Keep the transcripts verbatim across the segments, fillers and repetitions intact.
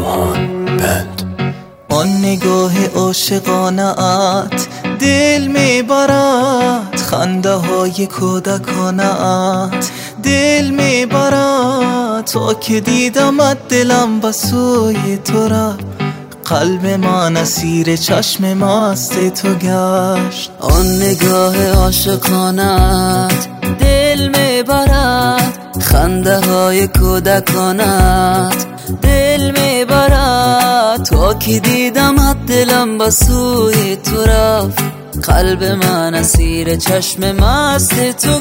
آرمان بند. آن نگاه عاشقانه‌ات دل میبرد، خنده های کودکانه‌ات دل میبرد. تا که دیدمت دلم به سوی تو رفت، قلب من اسیر چشم مست تو گشت. آن نگاه عاشقانت دل میبرد، خنده های کودکانت دل میبرد. تا که دیدمت دلم به سوی تو رفت، قلب من اسیر چشم مست تو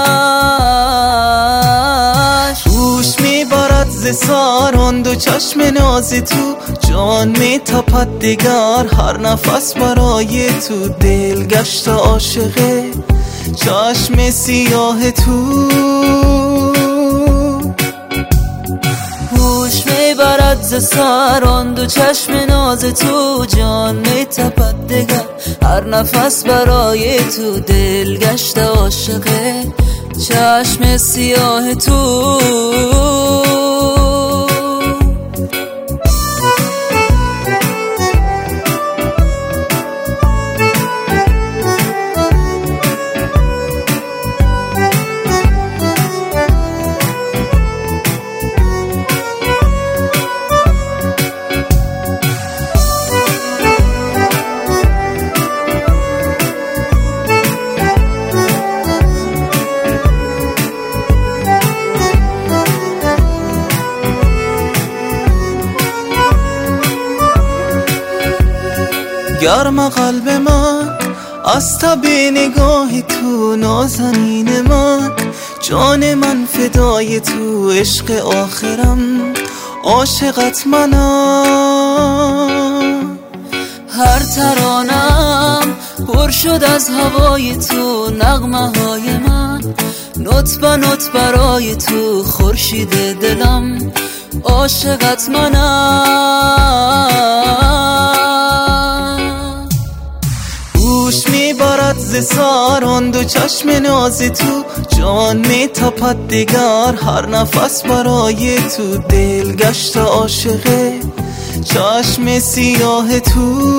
گشت. گوش میبرد ز ساران دو چشم ناز تو، جان میتپد دگر هر نفس برای تو. دل گشت عاشق چشم سیاه تو، گوش میبرد ز ساران دو چشم ناز تو، جان میتپد دگر هر نفس برای تو. دل گشت عاشق چشم سیاه تو. گرم قلب من از تب نگاه تو، نازنین من جان من فدای تو. عشق آخرم عاشقت منم، هر ترانم پر شد از هوای تو. نغمه های من نوت به نوت برای تو، خورشید دلم عاشقت منم. گوش میبرد ز ساران دو چشم ناز تو، جان میتپد دگر هر نفس برای تو. دل گشت عاشق چشم سیاه تو،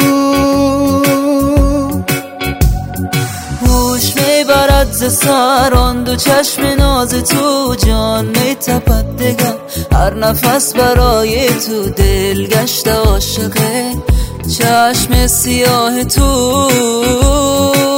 گوش میبرد ز ساران دو چشم ناز تو، جان میتپد دگر هر نفس برای تو. دل گشت عاشق چشم سیاه تو.